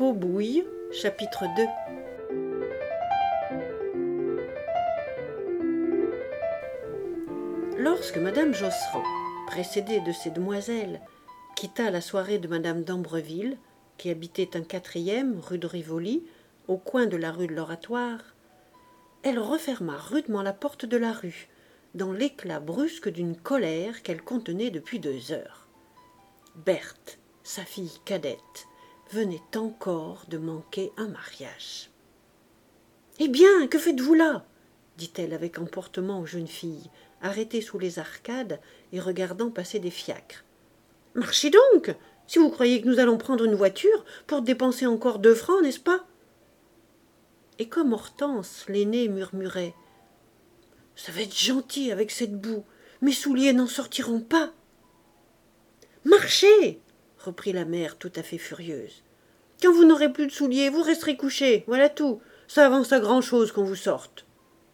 Faux-bouille, chapitre 2. Lorsque madame Josserand, précédée de ses demoiselles, quitta la soirée de madame d'Ambreville, qui habitait un 4e rue de Rivoli, au coin de la rue de l'Oratoire, elle referma rudement la porte de la rue, dans l'éclat brusque d'une colère qu'elle contenait depuis 2 heures. Berthe, sa fille cadette, venait encore de manquer un mariage. « Eh bien, que faites-vous là » dit-elle avec emportement aux jeunes filles, arrêtées sous les arcades et regardant passer des fiacres. « Marchez donc, si vous croyez que nous allons prendre une voiture pour dépenser encore 2 francs, n'est-ce pas ?» Et comme Hortense, l'aînée, murmurait « Ça va être gentil avec cette boue, mes souliers n'en sortiront pas !»« Marchez !» reprit la mère tout à fait furieuse. « Quand vous n'aurez plus de souliers, vous resterez couchés, voilà tout. Ça avance à grand-chose qu'on vous sorte. »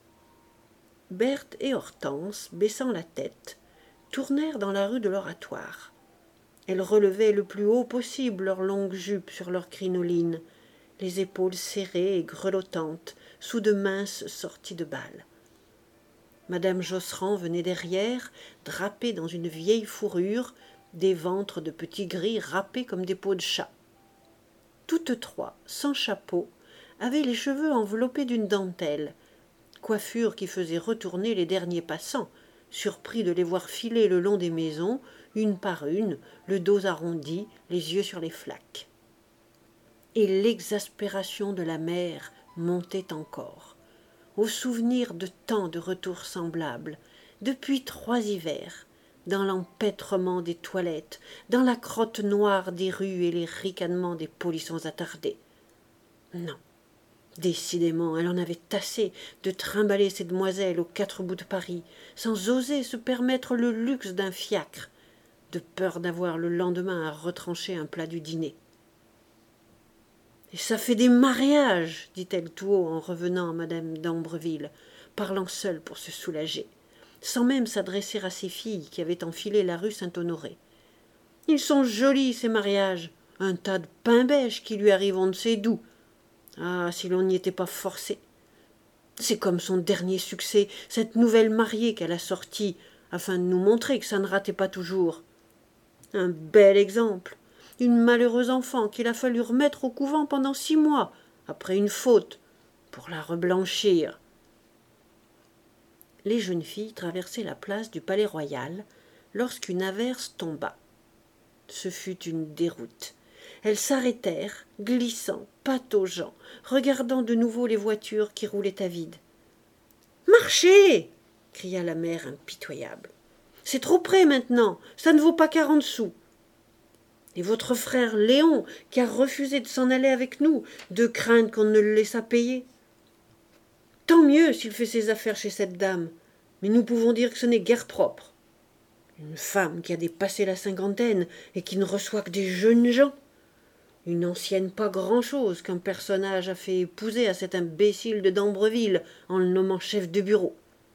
Berthe et Hortense, baissant la tête, tournèrent dans la rue de l'Oratoire. Elles relevaient le plus haut possible leurs longues jupes sur leurs crinolines, les épaules serrées et grelottantes, sous de minces sorties de balles. Madame Josserand venait derrière, drapée dans une vieille fourrure, des ventres de petits gris râpés comme des peaux de chat. Toutes trois, sans chapeau, avaient les cheveux enveloppés d'une dentelle, coiffure qui faisait retourner les derniers passants, surpris de les voir filer le long des maisons, une par une, le dos arrondi, les yeux sur les flaques. Et l'exaspération de la mère montait encore, au souvenir de tant de retours semblables, depuis 3 hivers, dans l'empêtrement des toilettes, dans la crotte noire des rues et les ricanements des polissons attardés. Non, décidément, elle en avait assez de trimballer ces demoiselles aux 4 bouts de Paris, sans oser se permettre le luxe d'un fiacre, de peur d'avoir le lendemain à retrancher un plat du dîner. « Et ça fait des mariages » dit-elle tout haut en revenant à madame d'Ambreville, parlant seule pour se soulager, sans même s'adresser à ses filles qui avaient enfilé la rue Saint-Honoré. « Ils sont jolis, ces mariages, un tas de pain-bêche qui lui arrive on ne sait d'où. Ah, si l'on n'y était pas forcé. C'est comme son dernier succès, cette nouvelle mariée qu'elle a sortie, afin de nous montrer que ça ne ratait pas toujours. Un bel exemple. Une malheureuse enfant qu'il a fallu remettre au couvent pendant 6 mois, après une faute, pour la reblanchir. » Les jeunes filles traversaient la place du Palais-Royal lorsqu'une averse tomba. Ce fut une déroute. Elles s'arrêtèrent, glissant, pataugeant, regardant de nouveau les voitures qui roulaient à vide. « Marchez !» cria la mère impitoyable. « C'est trop près maintenant, ça ne vaut pas 40 sous. Et votre frère Léon, qui a refusé de s'en aller avec nous, de crainte qu'on ne le laissât payer. Tant mieux s'il fait ses affaires chez cette dame, mais nous pouvons dire que ce n'est guère propre. Une femme qui a dépassé la 50aine et qui ne reçoit que des jeunes gens. Une ancienne pas grand-chose qu'un personnage a fait épouser à cet imbécile de d'Ambreville en le nommant chef de bureau. »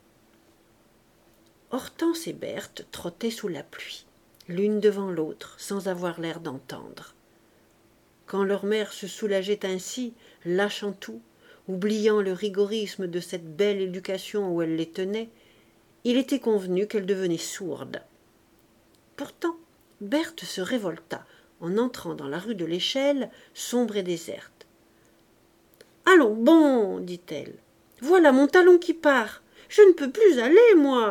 Hortense et Berthe trottaient sous la pluie, l'une devant l'autre, sans avoir l'air d'entendre. Quand leur mère se soulageait ainsi, lâchant tout, oubliant le rigorisme de cette belle éducation où elle les tenait, il était convenu qu'elle devenait sourde. Pourtant, Berthe se révolta en entrant dans la rue de l'Échelle, sombre et déserte. « Allons, bon, dit-elle, voilà mon talon qui part. Je ne peux plus aller, moi. »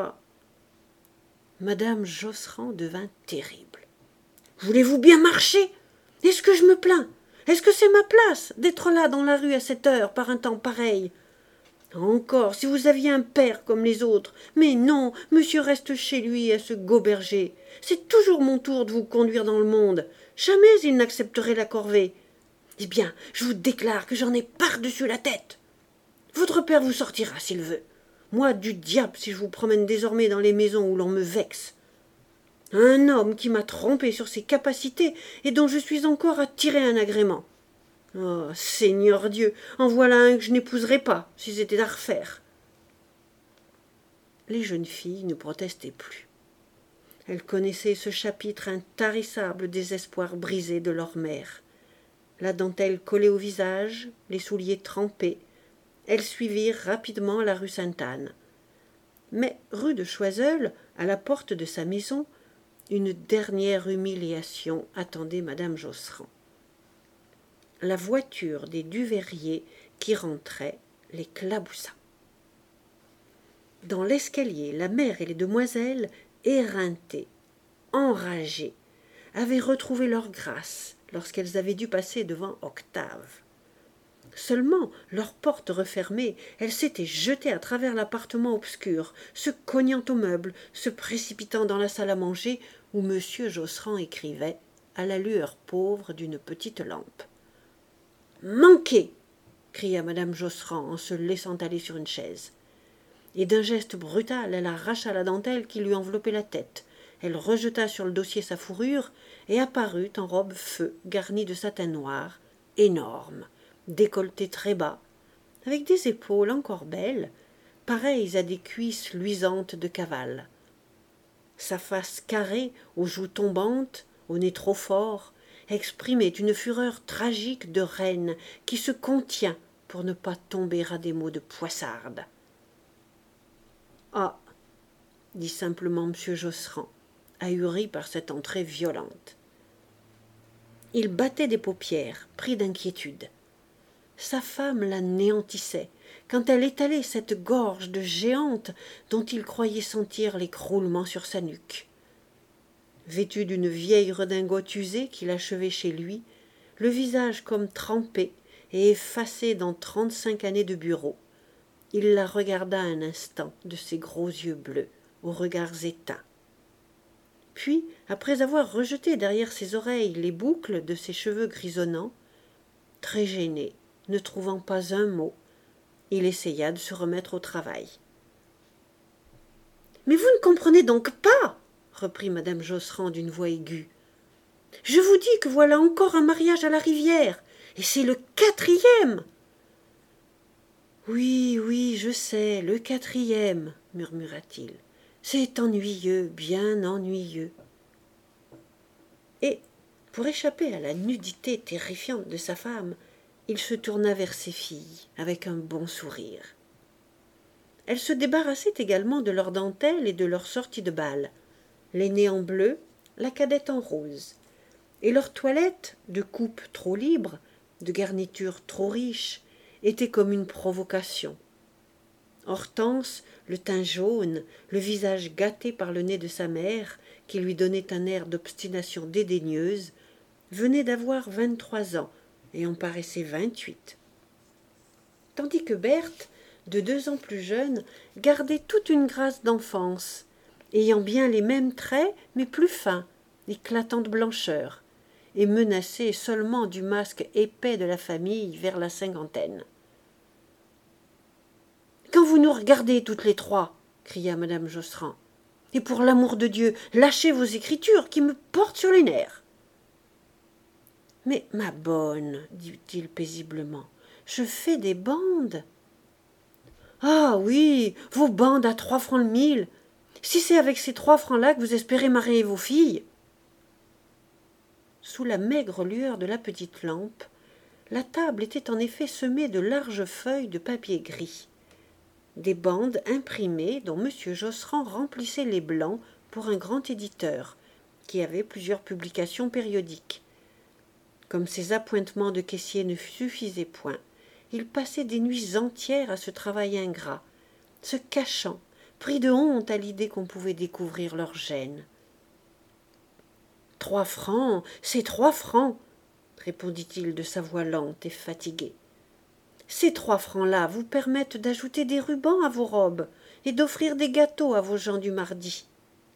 Madame Josserand devint terrible. « Voulez-vous bien marcher? Est-ce que je me plains? Est-ce que c'est ma place d'être là dans la rue à cette heure par un temps pareil? Encore, si vous aviez un père comme les autres. Mais non, monsieur reste chez lui à se goberger. C'est toujours mon tour de vous conduire dans le monde. Jamais il n'accepterait la corvée. Eh bien, je vous déclare que j'en ai par-dessus la tête. Votre père vous sortira s'il veut. Moi, du diable, si je vous promène désormais dans les maisons où l'on me vexe. Un homme qui m'a trompé sur ses capacités et dont je suis encore à tirer un agrément. Oh, Seigneur Dieu, en voilà un que je n'épouserais pas, si c'était à refaire. » Les jeunes filles ne protestaient plus. Elles connaissaient ce chapitre intarissable des espoirs brisés de leur mère. la dentelle collée au visage, les souliers trempés, elles suivirent rapidement la rue Sainte-Anne. Mais rue de Choiseul, à la porte de sa maison, une dernière humiliation attendait madame Josserand. La voiture des Duveyrier qui rentrait l'éclaboussa. Dans l'escalier, la mère et les demoiselles, éreintées, enragées, avaient retrouvé leur grâce lorsqu'elles avaient dû passer devant Octave. Seulement, leur porte refermée, elles s'étaient jetées à travers l'appartement obscur, se cognant aux meubles, se précipitant dans la salle à manger où M. Josserand écrivait, à la lueur pauvre d'une petite lampe. « Manqué !» cria madame Josserand en se laissant aller sur une chaise. Et d'un geste brutal, elle arracha la dentelle qui lui enveloppait la tête. Elle rejeta sur le dossier sa fourrure et apparut en robe feu garnie de satin noir, énorme, décolleté très bas, avec des épaules encore belles, pareilles à des cuisses luisantes de cavale. Sa face carrée, aux joues tombantes, au nez trop fort, exprimait une fureur tragique de reine qui se contient pour ne pas tomber à des mots de poissarde. « Ah !» dit simplement M. Josserand, ahuri par cette entrée violente. Il battait des paupières, pris d'inquiétude. Sa femme l'anéantissait quand elle étalait cette gorge de géante dont il croyait sentir l'écroulement sur sa nuque. Vêtu d'une vieille redingote usée qu'il achevait chez lui, le visage comme trempé et effacé dans 35 années de bureau, il la regarda un instant de ses gros yeux bleus, aux regards éteints. Puis, après avoir rejeté derrière ses oreilles les boucles de ses cheveux grisonnants, très gêné, ne trouvant pas un mot, il essaya de se remettre au travail. « Mais vous ne comprenez donc pas !» reprit madame Josserand d'une voix aiguë. « Je vous dis que voilà encore un mariage à la rivière, et c'est le 4e !»« Oui, oui, je sais, le 4e, murmura-t-il. C'est ennuyeux, bien ennuyeux. » Et, pour échapper à la nudité terrifiante de sa femme, il se tourna vers ses filles avec un bon sourire. Elles se débarrassaient également de leurs dentelles et de leurs sorties de bal, l'aînée en bleu, la cadette en rose, et leur toilette, de coupe trop libre, de garniture trop riche, était comme une provocation. Hortense, le teint jaune, le visage gâté par le nez de sa mère, qui lui donnait un air d'obstination dédaigneuse, venait d'avoir 23 ans et en paraissait 28. Tandis que Berthe, de 2 ans plus jeune, gardait toute une grâce d'enfance, ayant bien les mêmes traits, mais plus fins, éclatants de blancheur, et menacée seulement du masque épais de la famille vers la cinquantaine. « Quand vous nous regardez toutes les trois !» cria madame Josserand. « Et pour l'amour de Dieu, lâchez vos écritures qui me portent sur les nerfs !»« Mais, ma bonne, dit-il paisiblement, je fais des bandes. »« Ah oui, vos bandes à 3 francs le mille. Si c'est avec ces 3 francs-là que vous espérez marier vos filles. » Sous la maigre lueur de la petite lampe, la table était en effet semée de larges feuilles de papier gris, des bandes imprimées dont M. Josserand remplissait les blancs pour un grand éditeur, qui avait plusieurs publications périodiques. Comme ses appointements de caissier ne suffisaient point, il passait des nuits entières à ce travail ingrat, se cachant, pris de honte à l'idée qu'on pouvait découvrir leur gêne. « 3 francs, c'est 3 francs, répondit-il de sa voix lente et fatiguée. Ces 3 francs-là vous permettent d'ajouter des rubans à vos robes et d'offrir des gâteaux à vos gens du mardi. »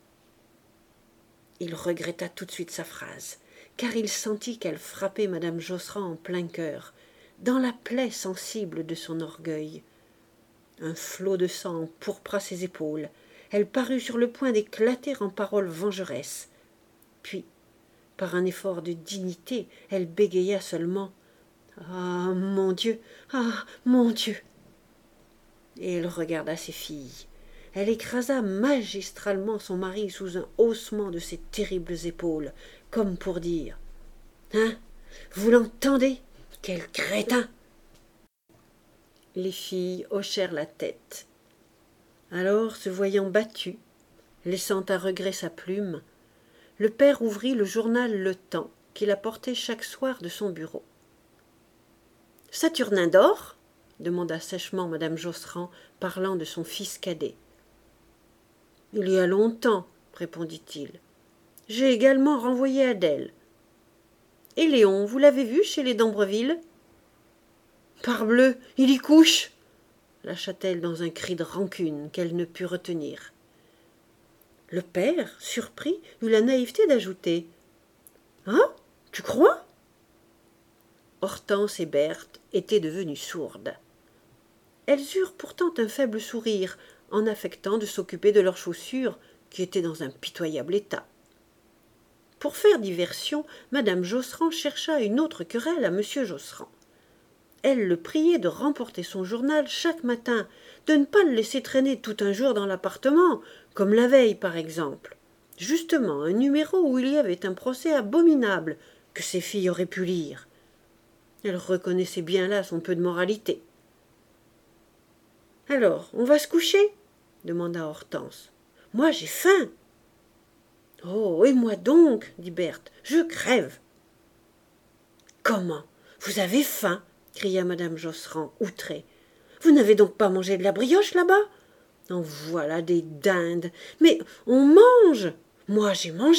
Il regretta tout de suite sa phrase, car il sentit qu'elle frappait madame Josserand en plein cœur, dans la plaie sensible de son orgueil. Un flot de sang empourpra ses épaules. Elle parut sur le point d'éclater en paroles vengeresses. Puis, par un effort de dignité, elle bégaya seulement. « Ah, mon Dieu! Ah, mon Dieu !» Et elle regarda ses filles. Elle écrasa magistralement son mari sous un haussement de ses terribles épaules, comme pour dire « Hein, vous l'entendez? Quel crétin! Les filles hochèrent la tête. Alors, se voyant battu, laissant à regret sa plume, le père ouvrit le journal Le Temps qu'il apportait chaque soir de son bureau. « Saturnin d'or » demanda sèchement madame Josserand, parlant de son fils cadet. « Il y a longtemps, » répondit-il. « J'ai également renvoyé Adèle. Et Léon, vous l'avez vu chez les d'Ambreville ?»« Parbleu, il y couche !» lâcha-t-elle dans un cri de rancune qu'elle ne put retenir. Le père, surpris, eut la naïveté d'ajouter « Ah, tu crois ?» Hortense et Berthe étaient devenues sourdes. Elles eurent pourtant un faible sourire en affectant de s'occuper de leurs chaussures qui étaient dans un pitoyable état. Pour faire diversion, madame Josserand chercha une autre querelle à monsieur Josserand. Elle le priait de remporter son journal chaque matin, de ne pas le laisser traîner tout un jour dans l'appartement, comme la veille par exemple. Justement, un numéro où il y avait un procès abominable que ses filles auraient pu lire. Elle reconnaissait bien là son peu de moralité. « Alors, on va se coucher ?» demanda Hortense. « Moi, j'ai faim. »« Oh, et moi donc ?» dit Berthe. « Je crève. »« Comment ? Vous avez faim ?» cria madame Josserand, outrée. « Vous n'avez donc pas mangé de la brioche là-bas ? En voilà des dindes. Mais on mange. Moi, j'ai mangé. »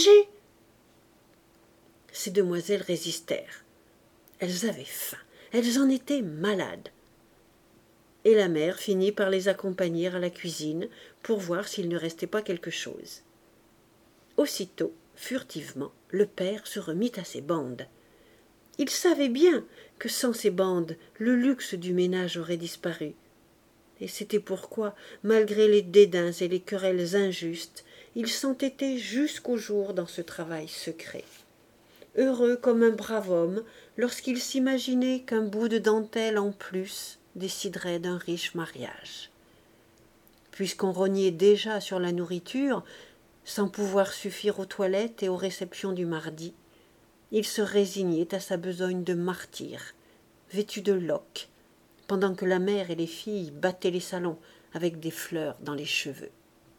Ces demoiselles résistèrent. Elles avaient faim. Elles en étaient malades. Et la mère finit par les accompagner à la cuisine pour voir s'il ne restait pas quelque chose. Aussitôt, furtivement, le père se remit à ses bandes. Il savait bien que sans ces bandes, le luxe du ménage aurait disparu. Et c'était pourquoi, malgré les dédains et les querelles injustes, il s'entêtait jusqu'au jour dans ce travail secret. Heureux comme un brave homme lorsqu'il s'imaginait qu'un bout de dentelle en plus déciderait d'un riche mariage. Puisqu'on rognait déjà sur la nourriture, sans pouvoir suffire aux toilettes et aux réceptions du mardi, il se résignait à sa besogne de martyr, vêtu de loques, pendant que la mère et les filles battaient les salons avec des fleurs dans les cheveux.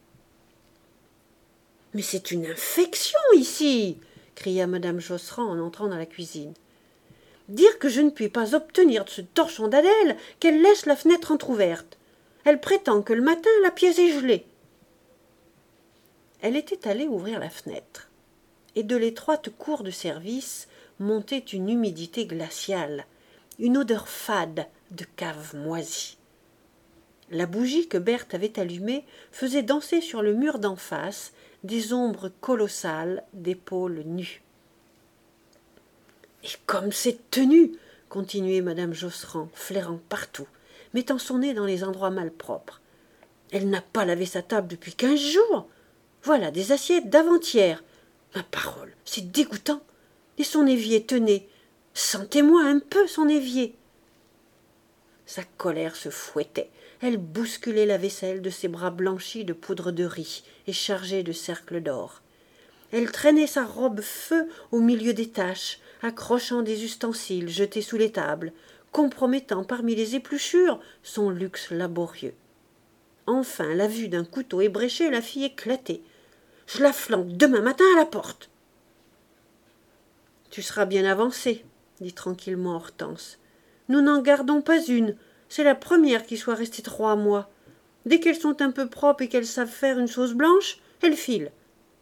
« Mais c'est une infection ici !» cria madame Josserand en entrant dans la cuisine. « Dire que je ne puis pas obtenir de ce torchon d'Adèle qu'elle laisse la fenêtre entr'ouverte. Elle prétend que le matin la pièce est gelée. » Elle était allée ouvrir la fenêtre, et de l'étroite cour de service montait une humidité glaciale, une odeur fade de cave moisie. La bougie que Berthe avait allumée faisait danser sur le mur d'en face des ombres colossales d'épaules nues. « Et comme c'est tenu !» continuait madame Josserand, flairant partout, mettant son nez dans les endroits malpropres. « Elle n'a pas lavé sa table depuis 15 jours. Voilà des assiettes d'avant-hier. Ma parole, c'est dégoûtant. Et son évier, tenez, sentez-moi un peu son évier. » Sa colère se fouettait. Elle bousculait la vaisselle de ses bras blanchis de poudre de riz et chargés de cercles d'or. Elle traînait sa robe feu au milieu des taches, accrochant des ustensiles jetés sous les tables, compromettant parmi les épluchures son luxe laborieux. Enfin, la vue d'un couteau ébréché la fit éclater. « Je la flanque demain matin à la porte. »« Tu seras bien avancée, » dit tranquillement Hortense. « Nous n'en gardons pas une. C'est la première qui soit restée 3 mois. Dès qu'elles sont un peu propres et qu'elles savent faire une sauce blanche, elles filent. »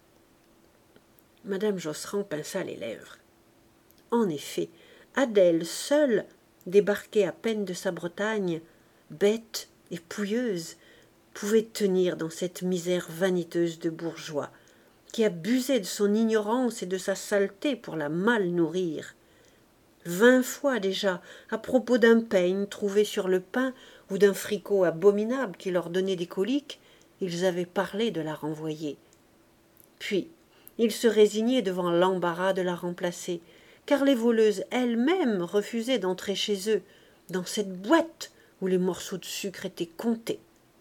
Madame Josserand pinça les lèvres. En effet, Adèle seule, débarquée à peine de sa Bretagne, bête et pouilleuse, pouvait tenir dans cette misère vaniteuse de bourgeois, qui abusait de son ignorance et de sa saleté pour la mal nourrir. 20 fois déjà, à propos d'un peigne trouvé sur le pain ou d'un fricot abominable qui leur donnait des coliques, ils avaient parlé de la renvoyer. Puis, ils se résignaient devant l'embarras de la remplacer, car les voleuses elles-mêmes refusaient d'entrer chez eux, dans cette boîte où les morceaux de sucre étaient comptés.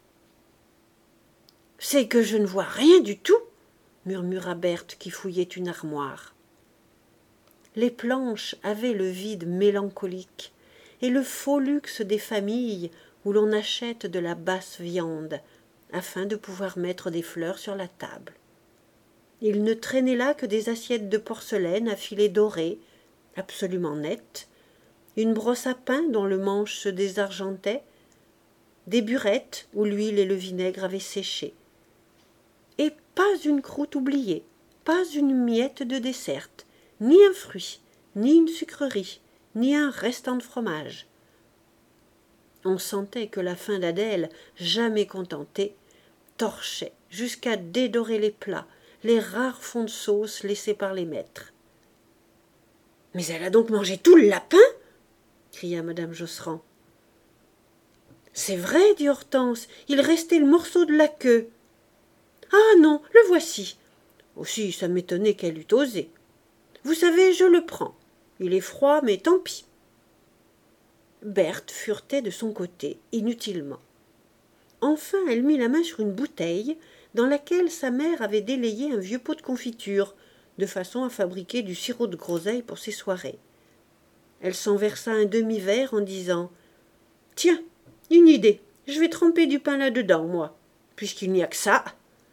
« C'est que je ne vois rien du tout !» murmura Berthe qui fouillait une armoire. les planches avaient le vide mélancolique et le faux luxe des familles où l'on achète de la basse viande afin de pouvoir mettre des fleurs sur la table. Il ne traînait là que des assiettes de porcelaine à filets dorés, absolument nettes, une brosse à pain dont le manche se désargentait, des burettes où l'huile et le vinaigre avaient séché. Et pas une croûte oubliée, pas une miette de dessert, ni un fruit, ni une sucrerie, ni un restant de fromage. On sentait que la faim d'Adèle, jamais contentée, torchait jusqu'à dédorer les plats, les rares fonds de sauce laissés par les maîtres. « Mais elle a donc mangé tout le lapin » cria madame Josserand. « C'est vrai, dit Hortense, il restait le morceau de la queue. »« Ah non, le voici. Aussi, ça m'étonnait qu'elle eût osé. Vous savez, je le prends. Il est froid, mais tant pis. » Berthe furetait de son côté, inutilement. Enfin, elle mit la main sur une bouteille dans laquelle sa mère avait délayé un vieux pot de confiture, de façon à fabriquer du sirop de groseille pour ses soirées. Elle s'en versa un demi-verre en disant « Tiens, une idée, je vais tremper du pain là-dedans, moi, puisqu'il n'y a que ça. »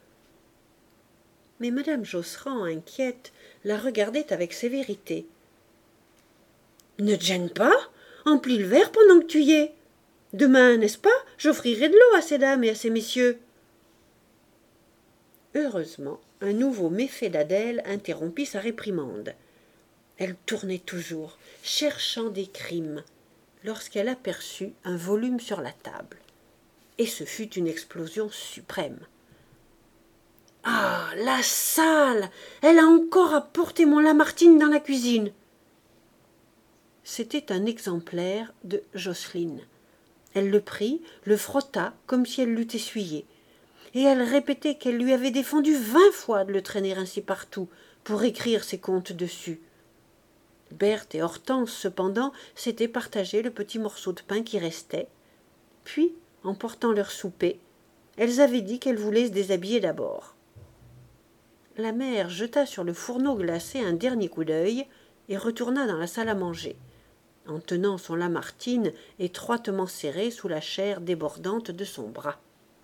Mais madame Josserand, inquiète, la regardait avec sévérité. « Ne te gêne pas, emplis le verre pendant que tu y es. Demain, n'est-ce pas, j'offrirai de l'eau à ces dames et à ces messieurs. » Heureusement, un nouveau méfait d'Adèle interrompit sa réprimande. Elle tournait toujours, cherchant des crimes, lorsqu'elle aperçut un volume sur la table. Et ce fut une explosion suprême. « Ah, la sale! Elle a encore apporté mon Lamartine dans la cuisine !» C'était un exemplaire de Jocelyne. Elle le prit, le frotta comme si elle l'eût essuyé, et elle répétait qu'elle lui avait défendu 20 fois de le traîner ainsi partout pour écrire ses contes dessus. Berthe et Hortense, cependant, s'étaient partagé le petit morceau de pain qui restait. Puis, en portant leur souper, elles avaient dit qu'elles voulaient se déshabiller d'abord. La mère jeta sur le fourneau glacé un dernier coup d'œil et retourna dans la salle à manger, en tenant son Lamartine étroitement serré sous la chair débordante de son bras.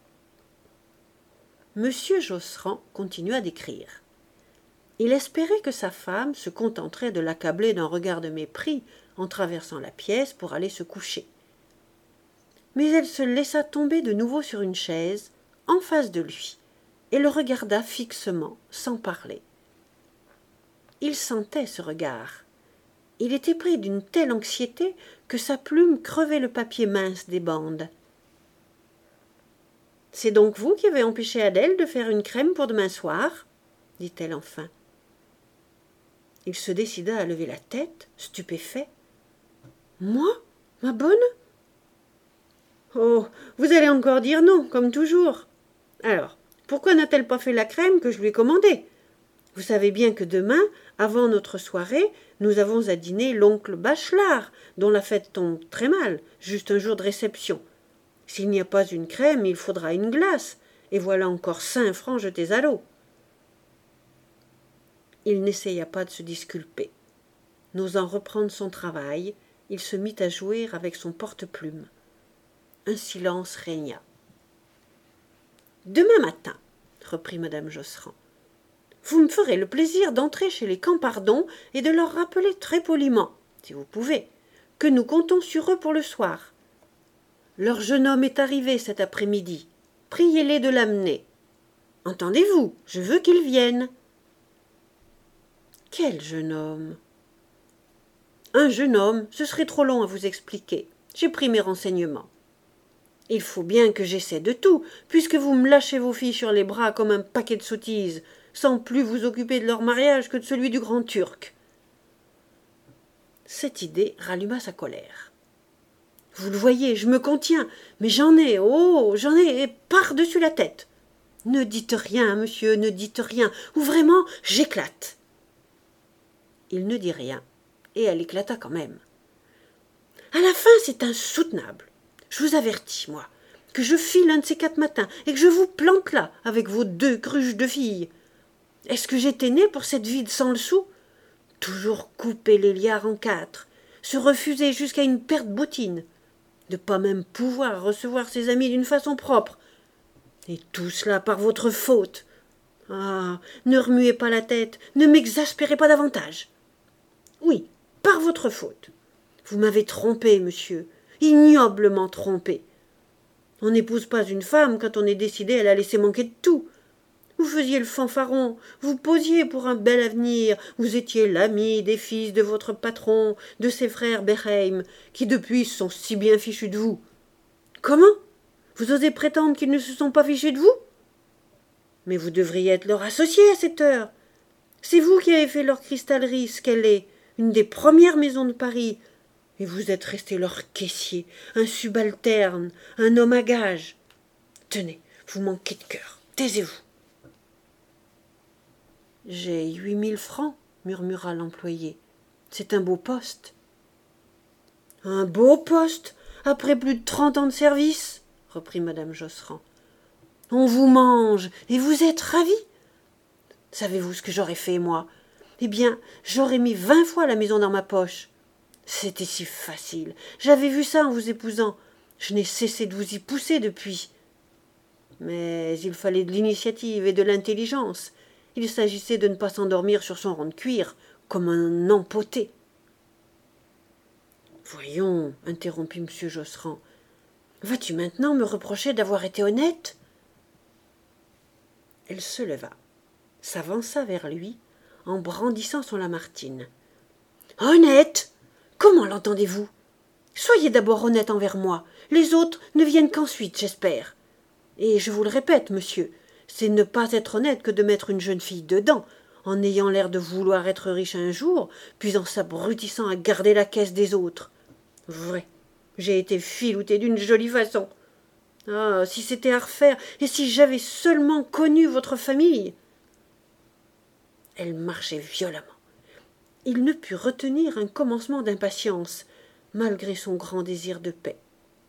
Monsieur Josserand continua d'écrire. Il espérait que sa femme se contenterait de l'accabler d'un regard de mépris en traversant la pièce pour aller se coucher. Mais elle se laissa tomber de nouveau sur une chaise, en face de lui, et le regarda fixement, sans parler. Il sentait ce regard. Il était pris d'une telle anxiété que sa plume crevait le papier mince des bandes. « C'est donc vous qui avez empêché Adèle de faire une crème pour demain soir ?» dit-elle enfin. Il se décida à lever la tête, stupéfait. « Moi, ma bonne ? Oh, vous allez encore dire non, comme toujours. Alors, pourquoi n'a-t-elle pas fait la crème que je lui ai commandée ? Vous savez bien que demain, avant notre soirée, nous avons à dîner l'oncle Bachelard, dont la fête tombe très mal, juste un jour de réception. S'il n'y a pas une crème, il faudra une glace, et voilà encore 5 francs jetés à l'eau. » Il n'essaya pas de se disculper. N'osant reprendre son travail, il se mit à jouer avec son porte-plume. Un silence régna. « Demain matin, reprit madame Josserand, vous me ferez le plaisir d'entrer chez les Campardon et de leur rappeler très poliment, si vous pouvez, que nous comptons sur eux pour le soir. Leur jeune homme est arrivé cet après-midi. Priez-les de l'amener. Entendez-vous, je veux qu'il vienne. » « Quel jeune homme ?»« Un jeune homme, ce serait trop long à vous expliquer. J'ai pris mes renseignements. Il faut bien que j'essaie de tout, puisque vous me lâchez vos filles sur les bras comme un paquet de sottises, sans plus vous occuper de leur mariage que de celui du grand Turc. » Cette idée ralluma sa colère. « Vous le voyez, je me contiens, mais j'en ai par-dessus la tête. Ne dites rien, monsieur, ne dites rien, ou vraiment, j'éclate. » Il ne dit rien, et elle éclata quand même. « À la fin, c'est insoutenable. Je vous avertis, moi, que je file un de ces 4 matins et que je vous plante là, avec vos 2 cruches de filles. Est-ce que j'étais née pour cette vie de sans le sou ? toujours couper les liards en quatre, se refuser jusqu'à une perte bottine, ne pas même pouvoir recevoir ses amis d'une façon propre, et tout cela par votre faute. Ah, ne remuez pas la tête, ne m'exaspérez pas davantage. Oui, par votre faute. Vous m'avez trompé, monsieur, ignoblement trompé. On n'épouse pas une femme quand on est décidé à la laisser manquer de tout. Vous faisiez le fanfaron, vous posiez pour un bel avenir, vous étiez l'ami des fils de votre patron, de ses frères Beheim, qui depuis sont si bien fichus de vous. Comment? Vous osez prétendre qu'ils ne se sont pas fichus de vous? Mais vous devriez être leur associé à cette heure. C'est vous qui avez fait leur cristallerie ce qu'elle est, une des premières maisons de Paris, et vous êtes resté leur caissier, un subalterne, un homme à gage. Tenez, vous manquez de cœur, taisez-vous. J'ai 8000 francs, murmura l'employé. C'est un beau poste. Un beau poste, après plus de 30 ans de service, reprit madame Josserand. On vous mange, et vous êtes ravi. Savez-vous ce que j'aurais fait, moi? Eh bien, j'aurais mis 20 fois la maison dans ma poche. C'était si facile. J'avais vu ça en vous épousant. Je n'ai cessé de vous y pousser depuis. Mais il fallait de l'initiative et de l'intelligence. Il s'agissait de ne pas s'endormir sur son rond de cuir, comme un empoté. Voyons, interrompit M. Josserand, vas-tu maintenant me reprocher d'avoir été honnête? Elle se leva, s'avança vers lui, en brandissant son Lamartine. Honnête? Comment l'entendez-vous? Soyez d'abord honnête envers moi, les autres ne viennent qu'ensuite, j'espère. Et je vous le répète, monsieur, c'est ne pas être honnête que de mettre une jeune fille dedans, en ayant l'air de vouloir être riche un jour, puis en s'abrutissant à garder la caisse des autres. Vrai, j'ai été filouté d'une jolie façon. Ah, si c'était à refaire, et si j'avais seulement connu votre famille. Elle marchait violemment. Il ne put retenir un commencement d'impatience, malgré son grand désir de paix.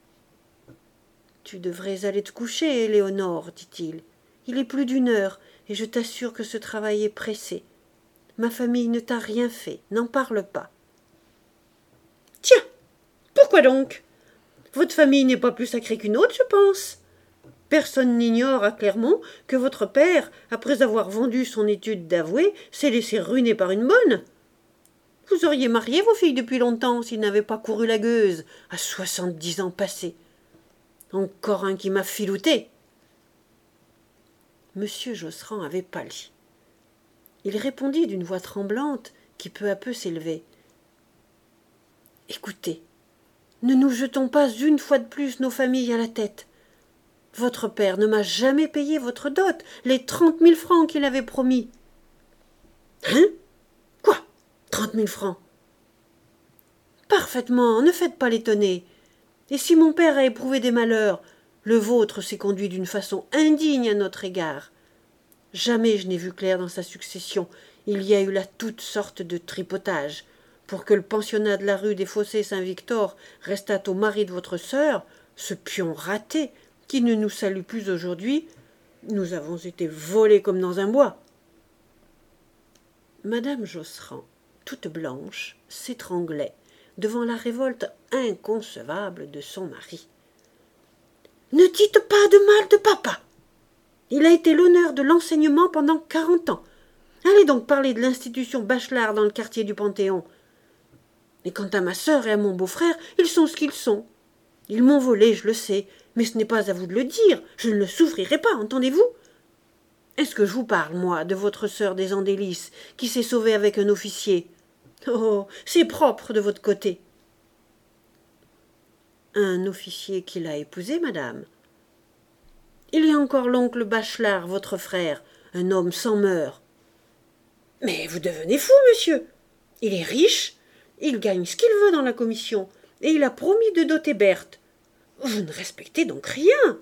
Tu devrais aller te coucher, Éléonore, dit-il. Il est plus d'1 heure, et je t'assure que ce travail est pressé. Ma famille ne t'a rien fait, n'en parle pas. Tiens, pourquoi donc? Votre famille n'est pas plus sacrée qu'une autre, je pense. Personne n'ignore à Clermont que votre père, après avoir vendu son étude d'avoué, s'est laissé ruiner par une bonne. Vous auriez marié vos filles depuis longtemps s'il n'avait pas couru la gueuse, à 70 ans passés. Encore un qui m'a filouté. Monsieur Josserand avait pâli. Il répondit d'une voix tremblante qui peu à peu s'élevait. Écoutez, ne nous jetons pas une fois de plus nos familles à la tête. Votre père ne m'a jamais payé votre dot, les 30 000 francs qu'il avait promis. Hein? Quoi? 30 000 francs? Parfaitement, ne faites pas l'étonner. Et si mon père a éprouvé des malheurs, le vôtre s'est conduit d'une façon indigne à notre égard. Jamais je n'ai vu clair dans sa succession. Il y a eu là toutes sortes de tripotages. Pour que le pensionnat de la rue des Fossés Saint-Victor restât au mari de votre sœur, ce pion raté, qui ne nous salue plus aujourd'hui, nous avons été volés comme dans un bois. Madame Josserand, toute blanche, s'étranglait devant la révolte inconcevable de son mari. « Ne dites pas de mal de papa. Il a été l'honneur de l'enseignement pendant 40 ans. Allez donc parler de l'institution Bachelard dans le quartier du Panthéon. Et quant à ma sœur et à mon beau-frère, ils sont ce qu'ils sont. Ils m'ont volé, je le sais, mais ce n'est pas à vous de le dire. Je ne le souffrirai pas, entendez-vous? Est-ce que je vous parle, moi, de votre sœur des Andélis, qui s'est sauvée avec un officier? Oh, c'est propre de votre côté. Un officier qui l'a épousée, madame. Il y a encore l'oncle Bachelard, votre frère, un homme sans mœurs. Mais vous devenez fou, monsieur. Il est riche, il gagne ce qu'il veut dans la commission, et il a promis de doter Berthe. Vous ne respectez donc rien.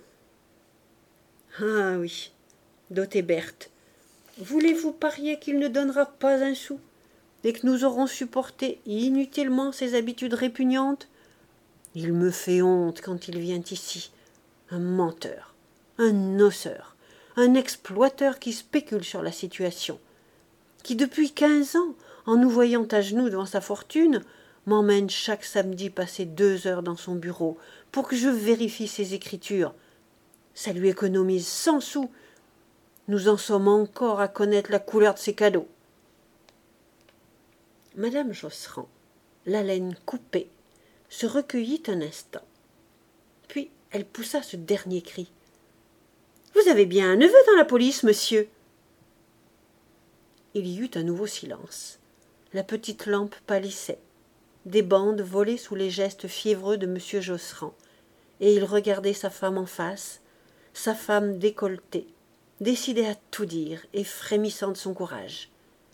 Ah oui, doter Berthe. Voulez-vous parier qu'il ne donnera pas un sou, et que nous aurons supporté inutilement ses habitudes répugnantes? Il me fait honte quand il vient ici. Un menteur, un noceur, un exploiteur qui spécule sur la situation, qui depuis 15 ans en nous voyant à genoux devant sa fortune, m'emmène chaque samedi passer 2 heures dans son bureau pour que je vérifie ses écritures. Ça lui économise 100 sous. Nous en sommes encore à connaître la couleur de ses cadeaux. Madame Josserand, l'haleine coupée, se recueillit un instant. Puis elle poussa ce dernier cri. « Vous avez bien un neveu dans la police, monsieur ?» Il y eut un nouveau silence. La petite lampe pâlissait. Des bandes volaient sous les gestes fiévreux de M. Josserand, et il regardait sa femme en face, sa femme décolletée, décidée à tout dire et frémissant de son courage.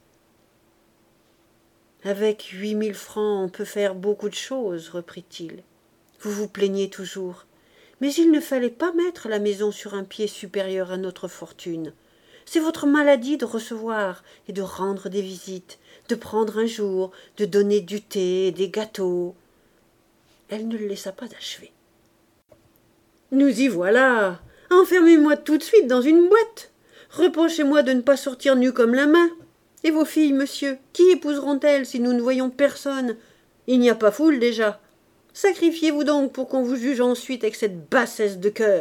« Avec 8 000 francs, on peut faire beaucoup de choses, reprit-il. Vous vous plaignez toujours. Mais il ne fallait pas mettre la maison sur un pied supérieur à notre fortune. C'est votre maladie de recevoir et de rendre des visites, de prendre un jour, de donner du thé et des gâteaux. » Elle ne le laissa pas achever. « Nous y voilà. Enfermez-moi tout de suite dans une boîte. Reprochez-moi de ne pas sortir nu comme la main. Et vos filles, monsieur, qui épouseront-elles si nous ne voyons personne? Il n'y a pas foule déjà. Sacrifiez-vous donc pour qu'on vous juge ensuite avec cette bassesse de cœur. »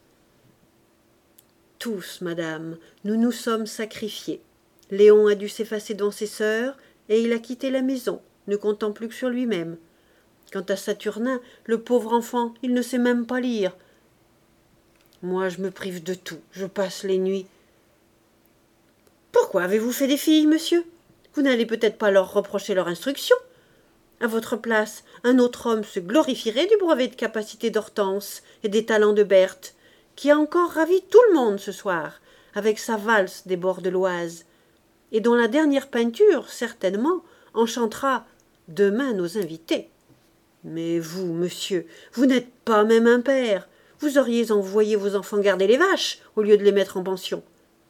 Tous, madame, nous nous sommes sacrifiés. Léon a dû s'effacer devant ses sœurs, et il a quitté la maison, ne comptant plus que sur lui-même. Quant à Saturnin, le pauvre enfant, il ne sait même pas lire. Moi, je me prive de tout, je passe les nuits. Pourquoi avez-vous fait des filles, monsieur? Vous n'allez peut-être pas leur reprocher leur instruction. À votre place, un autre homme se glorifierait du brevet de capacité d'Hortense et des talents de Berthe, qui a encore ravi tout le monde ce soir, avec sa valse des bords de l'Oise, et dont la dernière peinture, certainement, enchantera demain nos invités. Mais vous, monsieur, vous n'êtes pas même un père. Vous auriez envoyé vos enfants garder les vaches, au lieu de les mettre en pension.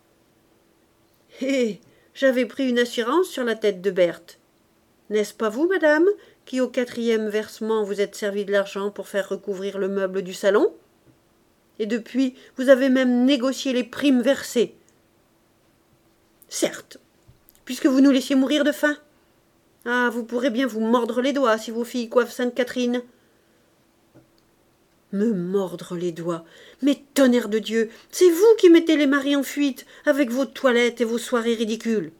Hé, j'avais pris une assurance sur la tête de Berthe. N'est-ce pas vous, madame, qui au 4e versement vous êtes servi de l'argent pour faire recouvrir le meuble du salon? Et depuis, vous avez même négocié les primes versées. Certes, puisque vous nous laissiez mourir de faim. Ah, vous pourrez bien vous mordre les doigts si vos filles coiffent Sainte-Catherine. Me mordre les doigts. Mais tonnerre de Dieu, c'est vous qui mettez les maris en fuite avec vos toilettes et vos soirées ridicules.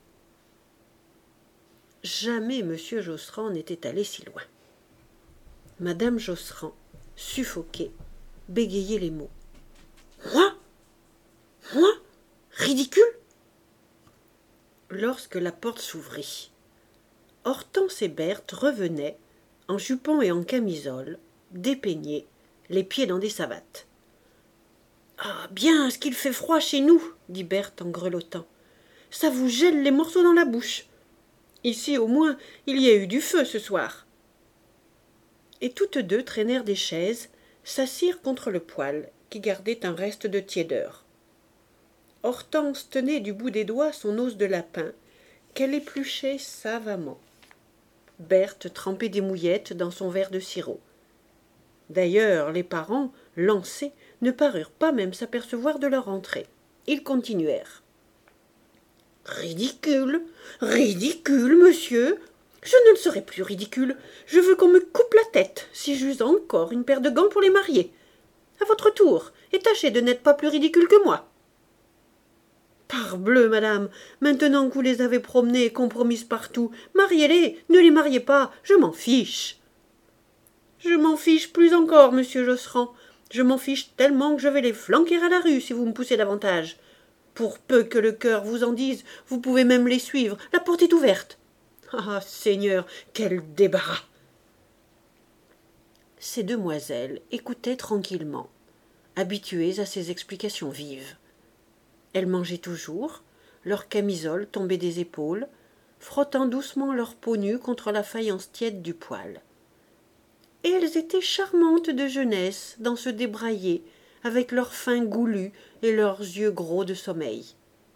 Jamais M. Josserand n'était allé si loin. Madame Josserand, suffoquée, bégayait les mots. Moi? Moi? Ridicule? Lorsque la porte s'ouvrit, Hortense et Berthe revenaient, en jupon et en camisole, dépeignés, les pieds dans des savates. « Ah, bien, ce qu'il fait froid chez nous, » dit Berthe en grelottant. « Ça vous gèle les morceaux dans la bouche. Ici, au moins, il y a eu du feu ce soir. » Et toutes deux traînèrent des chaises, s'assirent contre le poêle, qui gardait un reste de tiédeur. Hortense tenait du bout des doigts son os de lapin, qu'elle épluchait savamment. Berthe trempait des mouillettes dans son verre de sirop. D'ailleurs, les parents, lancés, ne parurent pas même s'apercevoir de leur entrée. Ils continuèrent. « Ridicule, ridicule, monsieur. Je ne le serai plus ridicule. Je veux qu'on me coupe la tête, si j'use encore une paire de gants pour les marier. À votre tour, et tâchez de n'être pas plus ridicule que moi. » Parbleu, madame, maintenant que vous les avez promenées et compromises partout, mariez-les, ne les mariez pas, je m'en fiche. Je m'en fiche plus encore, monsieur Josserand. Je m'en fiche tellement que je vais les flanquer à la rue si vous me poussez davantage. Pour peu que le cœur vous en dise, vous pouvez même les suivre, la porte est ouverte. Ah, Seigneur, quel débarras! Ces demoiselles écoutaient tranquillement, habituées à ces explications vives. Elles mangeaient toujours, leur camisole tombait des épaules, frottant doucement leur peau nue contre la faïence tiède du poêle. Et elles étaient charmantes de jeunesse dans ce débraillé, avec leurs fins goulus et leurs yeux gros de sommeil.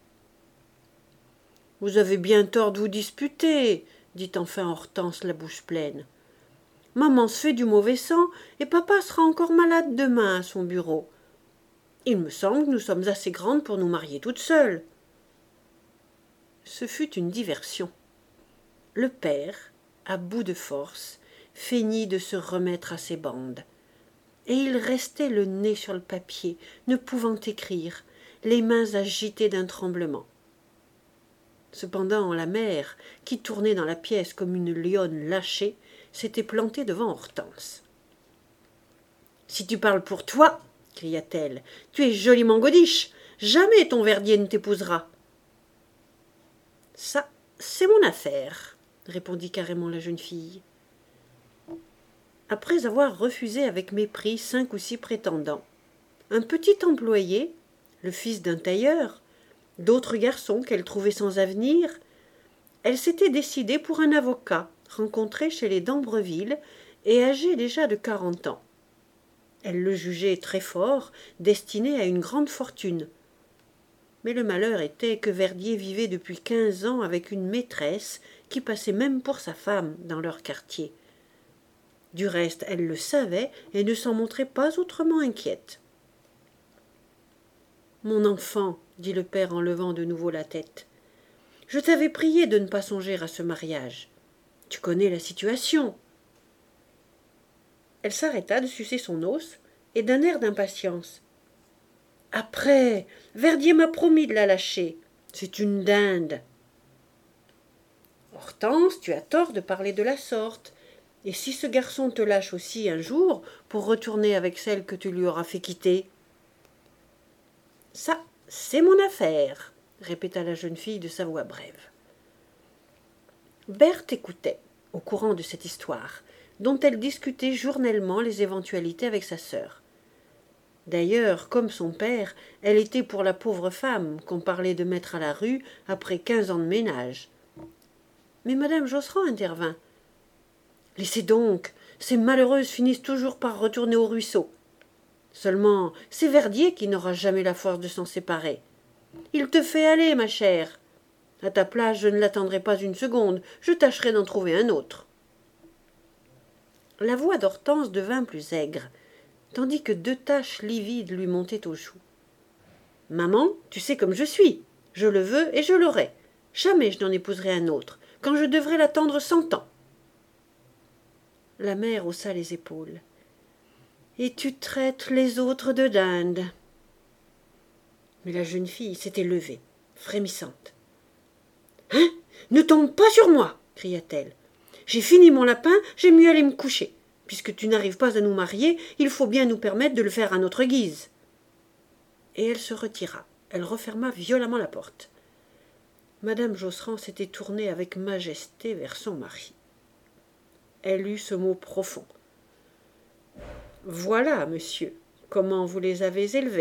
« Vous avez bien tort de vous disputer, » dit enfin Hortense la bouche pleine. « Maman se fait du mauvais sang et papa sera encore malade demain à son bureau. Il me semble que nous sommes assez grandes pour nous marier toutes seules. » Ce fut une diversion. Le père, à bout de force, feignit de se remettre à ses bandes. Et il restait le nez sur le papier, ne pouvant écrire, les mains agitées d'un tremblement. Cependant, la mère, qui tournait dans la pièce comme une lionne lâchée, s'était plantée devant Hortense. « Si tu parles pour toi, cria-t-elle, tu es joliment godiche. Jamais ton Verdier ne t'épousera. »« Ça, c'est mon affaire, » répondit carrément la jeune fille. Après avoir refusé avec mépris 5 ou 6 prétendants, un petit employé, le fils d'un tailleur, d'autres garçons qu'elle trouvait sans avenir, elle s'était décidée pour un avocat rencontré chez les d'Ambreville et âgé déjà de 40 ans. Elle le jugeait très fort, destiné à une grande fortune. Mais le malheur était que Verdier vivait depuis 15 ans avec une maîtresse qui passait même pour sa femme dans leur quartier. Du reste, elle le savait et ne s'en montrait pas autrement inquiète. « Mon enfant, dit le père en levant de nouveau la tête, je t'avais prié de ne pas songer à ce mariage. Tu connais la situation. » Elle s'arrêta de sucer son os et d'un air d'impatience. « Après, Verdier m'a promis de la lâcher. C'est une dinde. »« Hortense, tu as tort de parler de la sorte. Et si ce garçon te lâche aussi un jour pour retourner avec celle que tu lui auras fait quitter ?»« Ça, c'est mon affaire, » répéta la jeune fille de sa voix brève. Berthe écoutait, au courant de cette histoire, dont elle discutait journellement les éventualités avec sa sœur. D'ailleurs, comme son père, elle était pour la pauvre femme qu'on parlait de mettre à la rue après 15 ans de ménage. Mais madame Josserand intervint. « Laissez donc, ces malheureuses finissent toujours par retourner au ruisseau. Seulement, c'est Verdier qui n'aura jamais la force de s'en séparer. Il te fait aller, ma chère. À ta place, je ne l'attendrai pas une seconde, je tâcherai d'en trouver un autre. » La voix d'Hortense devint plus aigre, tandis que 2 taches livides lui montaient aux joues. « Maman, tu sais comme je suis. Je le veux et je l'aurai. Jamais je n'en épouserai un autre, quand je devrais l'attendre 100 ans. » La mère haussa les épaules. « Et tu traites les autres de dindes. » Mais la jeune fille s'était levée, frémissante. « Hein, ne tombe pas sur moi, cria-t-elle. J'ai fini mon lapin, j'aime mieux aller me coucher. Puisque tu n'arrives pas à nous marier, il faut bien nous permettre de le faire à notre guise. » Et elle se retira. Elle referma violemment la porte. Madame Josserand s'était tournée avec majesté vers son mari. Elle eut ce mot profond. « Voilà, monsieur, comment vous les avez élevés. »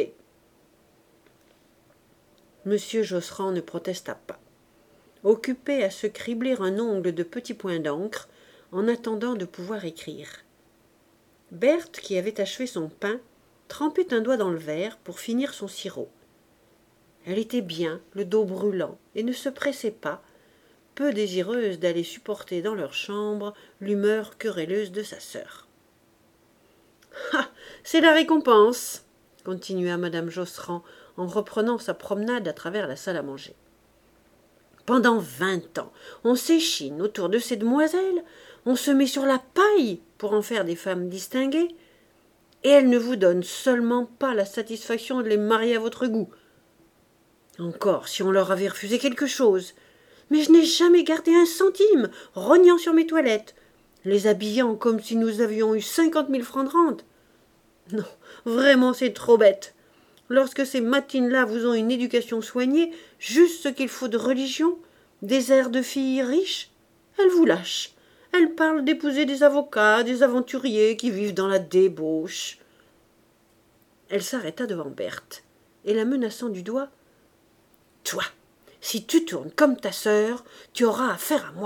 Monsieur Josserand ne protesta pas, occupé à se cribler un ongle de petits points d'encre en attendant de pouvoir écrire. Berthe, qui avait achevé son pain, trempait un doigt dans le verre pour finir son sirop. Elle était bien, le dos brûlant, et ne se pressait pas, peu désireuse d'aller supporter dans leur chambre l'humeur querelleuse de sa sœur. « Ah, c'est la récompense, » continua madame Josserand en reprenant sa promenade à travers la salle à manger. « Pendant 20 ans, on s'échine autour de ces demoiselles, on se met sur la paille pour en faire des femmes distinguées, et elles ne vous donnent seulement pas la satisfaction de les marier à votre goût. Encore si on leur avait refusé quelque chose. Mais je n'ai jamais gardé un centime, rognant sur mes toilettes, les habillant comme si nous avions eu 50 000 francs de rente. Non, vraiment c'est trop bête. Lorsque ces matines-là vous ont une éducation soignée, juste ce qu'il faut de religion, des airs de filles riches, elles vous lâchent. Elles parlent d'épouser des avocats, des aventuriers qui vivent dans la débauche. » Elle s'arrêta devant Berthe, et la menaçant du doigt. « Toi, si tu tournes comme ta sœur, tu auras affaire à moi. »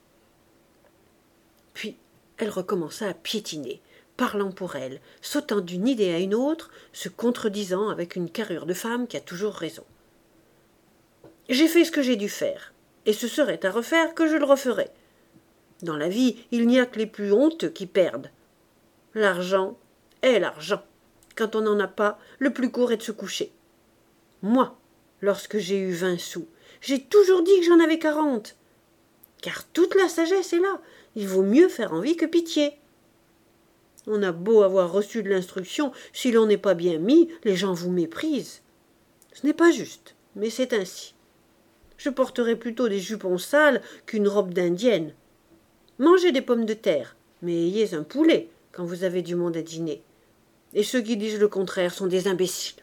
Puis elle recommença à piétiner, parlant pour elle, sautant d'une idée à une autre, se contredisant avec une carrure de femme qui a toujours raison. « J'ai fait ce que j'ai dû faire, et ce serait à refaire que je le referais. Dans la vie, il n'y a que les plus honteux qui perdent. L'argent est l'argent. Quand on n'en a pas, le plus court est de se coucher. Moi, lorsque j'ai eu 20 sous, j'ai toujours dit que j'en avais 40. car toute la sagesse est là. Il vaut mieux faire envie que pitié. On a beau avoir reçu de l'instruction, si l'on n'est pas bien mis, les gens vous méprisent. Ce n'est pas juste, mais c'est ainsi. Je porterai plutôt des jupons sales qu'une robe d'indienne. Mangez des pommes de terre, mais ayez un poulet quand vous avez du monde à dîner. Et ceux qui disent le contraire sont des imbéciles.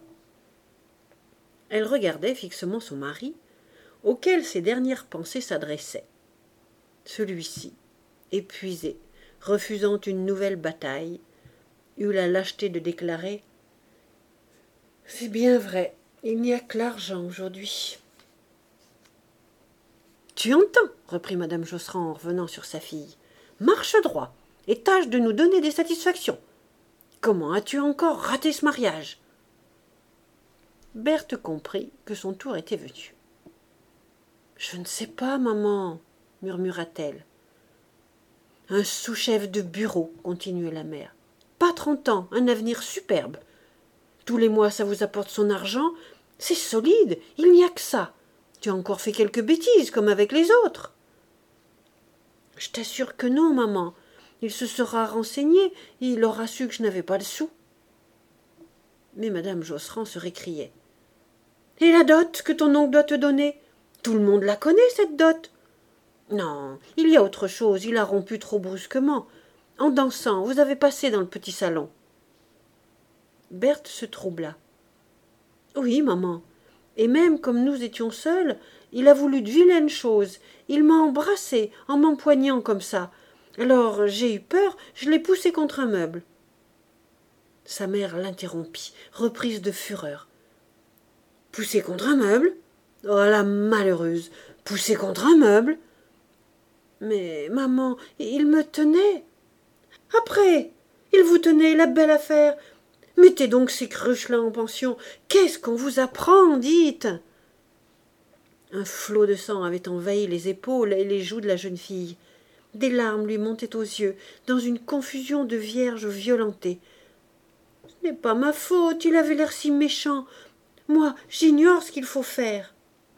Elle regardait fixement son mari, auquel ses dernières pensées s'adressaient. Celui-ci, épuisé, refusant une nouvelle bataille, eut la lâcheté de déclarer « C'est bien vrai, il n'y a que l'argent aujourd'hui. » « Tu entends, reprit madame Josserand en revenant sur sa fille. Marche droit et tâche de nous donner des satisfactions. Comment as-tu encore raté ce mariage ?» Berthe comprit que son tour était venu. « Je ne sais pas, maman, murmura-t-elle. Un sous-chef de bureau, continuait la mère. Pas 30 ans, un avenir superbe. Tous les mois, ça vous apporte son argent. C'est solide, il n'y a que ça. Tu as encore fait quelques bêtises, comme avec les autres. Je t'assure que non, maman. Il se sera renseigné, il aura su que je n'avais pas le sou. Mais madame Josserand se récriait. Et la dot que ton oncle doit te donner? Tout le monde la connaît, cette dot. Non, il y a autre chose, il a rompu trop brusquement. En dansant, vous avez passé dans le petit salon. Berthe se troubla. Oui, maman. Et même comme nous étions seuls, il a voulu de vilaines choses. Il m'a embrassée en m'empoignant comme ça. Alors j'ai eu peur, je l'ai poussé contre un meuble. Sa mère l'interrompit, reprise de fureur. Poussé contre un meuble? Oh, la malheureuse! Poussé contre un meuble? Mais, maman, il me tenait. Après, il vous tenait, la belle affaire. Mettez donc ces cruches-là en pension. Qu'est-ce qu'on vous apprend, dites? Un flot de sang avait envahi les épaules et les joues de la jeune fille. Des larmes lui montaient aux yeux, dans une confusion de vierge violentée. Ce n'est pas ma faute, il avait l'air si méchant. Moi, j'ignore ce qu'il faut faire.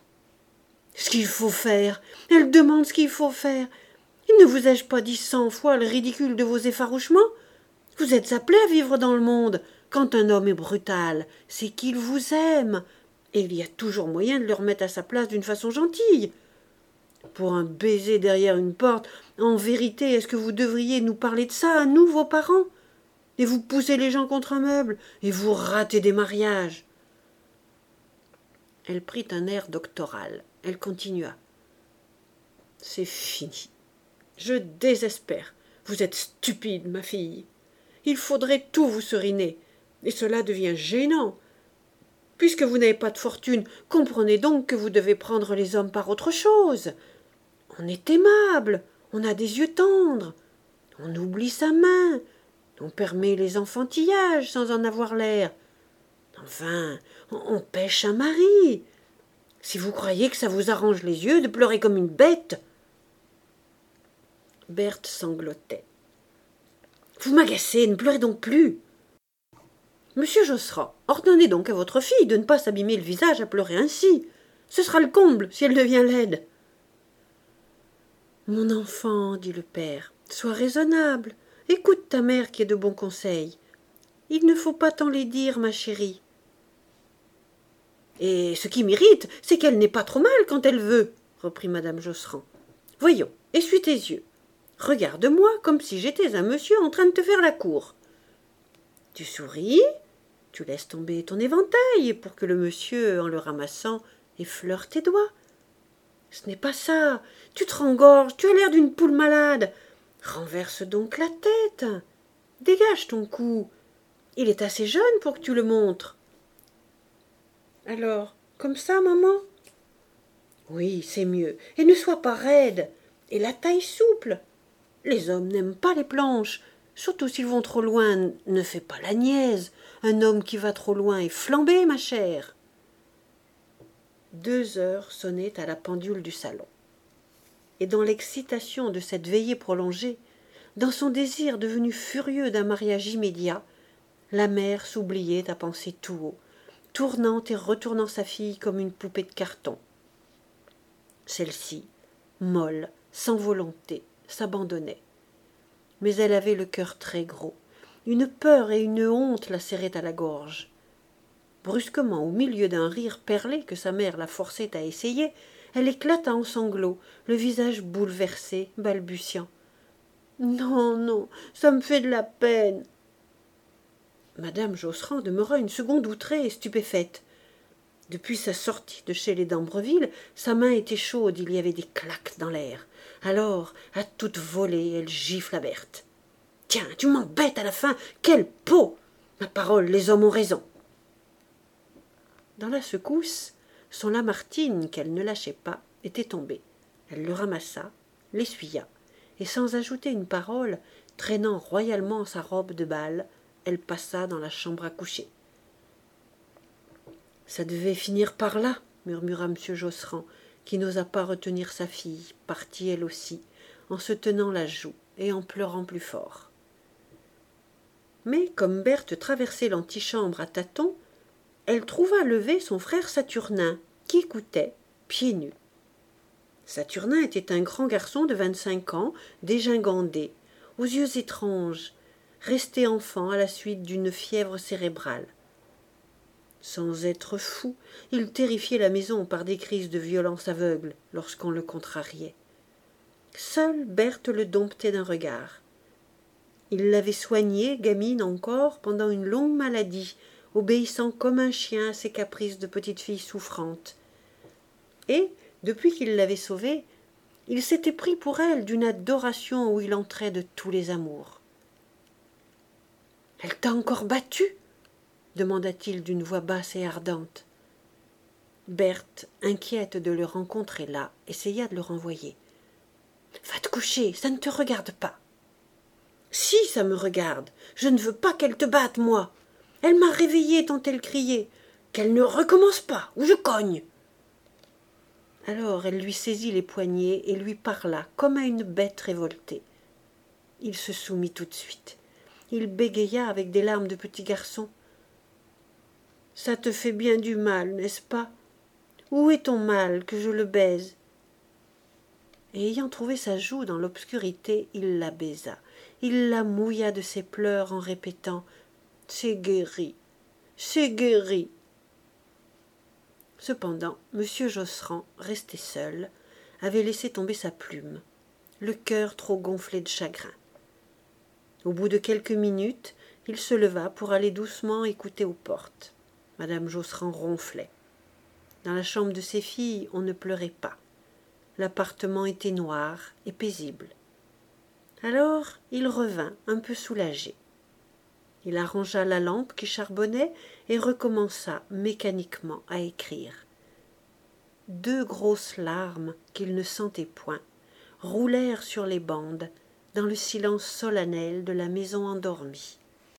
Ce qu'il faut faire? Elle demande ce qu'il faut faire. Il ne vous ai-je pas dit 100 fois le ridicule de vos effarouchements? Vous êtes appelé à vivre dans le monde. Quand un homme est brutal, c'est qu'il vous aime. Et il y a toujours moyen de le remettre à sa place d'une façon gentille. Pour un baiser derrière une porte, en vérité, est-ce que vous devriez nous parler de ça, à nous, vos parents? Et vous poussez les gens contre un meuble, et vous ratez des mariages. Elle prit un air doctoral. Elle continua. C'est fini. Je désespère. Vous êtes stupide, ma fille. Il faudrait tout vous seriner. Et cela devient gênant. Puisque vous n'avez pas de fortune, comprenez donc que vous devez prendre les hommes par autre chose. On est aimable, on a des yeux tendres, on oublie sa main, on permet les enfantillages sans en avoir l'air. Enfin, on pêche un mari. Si vous croyez que ça vous arrange les yeux de pleurer comme une bête. Berthe sanglotait. Vous m'agacez, ne pleurez donc plus. Monsieur Josserand, ordonnez donc à votre fille de ne pas s'abîmer le visage à pleurer ainsi. Ce sera le comble si elle devient laide. Mon enfant, dit le père, sois raisonnable. Écoute ta mère qui est de bons conseils. Il ne faut pas tant les dire, ma chérie. Et ce qui m'irrite, c'est qu'elle n'est pas trop mal quand elle veut, reprit madame Josserand. Voyons, essuie tes yeux. Regarde-moi comme si j'étais un monsieur en train de te faire la cour. Tu souris, tu laisses tomber ton éventail pour que le monsieur, en le ramassant, effleure tes doigts. Ce n'est pas ça. Tu te rengorges, tu as l'air d'une poule malade. Renverse donc la tête. Dégage ton cou. Il est assez jeune pour que tu le montres. Alors, comme ça, maman? Oui, c'est mieux. Et ne sois pas raide. Et la taille souple. Les hommes n'aiment pas les planches. Surtout s'ils vont trop loin, ne fais pas la niaise. Un homme qui va trop loin est flambé, ma chère. 2 heures sonnaient à la pendule du salon. Et dans l'excitation de cette veillée prolongée, dans son désir devenu furieux d'un mariage immédiat, la mère s'oubliait à penser tout haut, tournant et retournant sa fille comme une poupée de carton. Celle-ci, molle, sans volonté, s'abandonnait. Mais elle avait le cœur très gros. Une peur et une honte la serraient à la gorge. Brusquement, au milieu d'un rire perlé que sa mère la forçait à essayer, elle éclata en sanglots, le visage bouleversé, balbutiant. « Non, non, ça me fait de la peine. » Madame Josserand demeura une seconde outrée et stupéfaite. Depuis sa sortie de chez les d'Ambreville, sa main était chaude, il y avait des claques dans l'air. Alors, à toute volée, elle gifla Berthe. « Tiens, tu m'embêtes à la fin, quelle peau! Ma parole, les hommes ont raison. » Dans la secousse, son Lamartine, qu'elle ne lâchait pas, était tombé. Elle le ramassa, l'essuya, et sans ajouter une parole, traînant royalement sa robe de bal, elle passa dans la chambre à coucher. « Ça devait finir par là, » murmura M. Josserand, qui n'osa pas retenir sa fille, partie elle aussi, en se tenant la joue et en pleurant plus fort. Mais comme Berthe traversait l'antichambre à tâtons, elle trouva levé son frère Saturnin, qui écoutait, pieds nus. Saturnin était un grand garçon de 25 ans, dégingandé, aux yeux étranges, resté enfant à la suite d'une fièvre cérébrale. Sans être fou, il terrifiait la maison par des crises de violence aveugle lorsqu'on le contrariait. Seule Berthe le domptait d'un regard. Il l'avait soignée, gamine encore, pendant une longue maladie, obéissant comme un chien à ses caprices de petite fille souffrante. Et, depuis qu'il l'avait sauvée, il s'était pris pour elle d'une adoration où il entrait de tous les amours. « Elle t'a encore battue ?» demanda-t-il d'une voix basse et ardente. Berthe, inquiète de le rencontrer là, essaya de le renvoyer. « Va te coucher, ça ne te regarde pas. »« Si, ça me regarde. Je ne veux pas qu'elle te batte, moi. Elle m'a réveillée tant elle criait. Qu'elle ne recommence pas, ou je cogne. » Alors elle lui saisit les poignets et lui parla comme à une bête révoltée. Il se soumit tout de suite. Il bégaya avec des larmes de petit garçon. « Ça te fait bien du mal, n'est-ce pas? Où est ton mal, que je le baise ?» Et ayant trouvé sa joue dans l'obscurité, il la baisa. Il la mouilla de ses pleurs en répétant « C'est guéri, c'est guéri. » Cependant, M. Josserand, resté seul, avait laissé tomber sa plume, le cœur trop gonflé de chagrin. Au bout de quelques minutes, il se leva pour aller doucement écouter aux portes. Madame Josserand ronflait. Dans la chambre de ses filles, on ne pleurait pas. L'appartement était noir et paisible. Alors il revint, un peu soulagé. Il arrangea la lampe qui charbonnait et recommença mécaniquement à écrire. 2 grosses larmes qu'il ne sentait point roulèrent sur les bandes dans le silence solennel de la maison endormie.